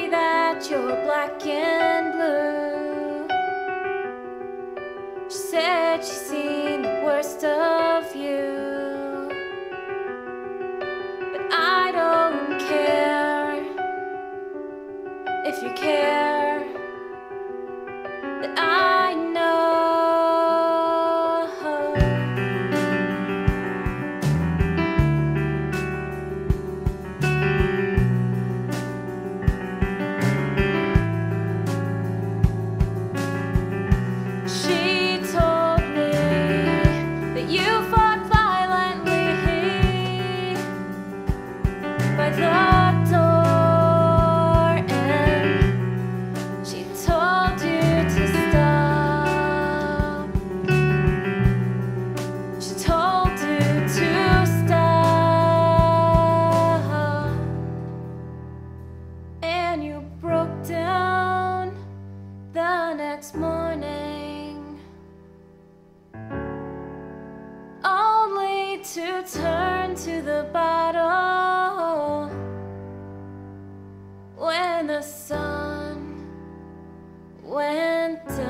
that you're black and blue. She said she's seen the worst of you, but I don't care if you care that I know. She told me that you fought violently by the door, and she told you to stop. She told you to stop, and you broke down the next morning, only to turn to the bottle when the sun went down.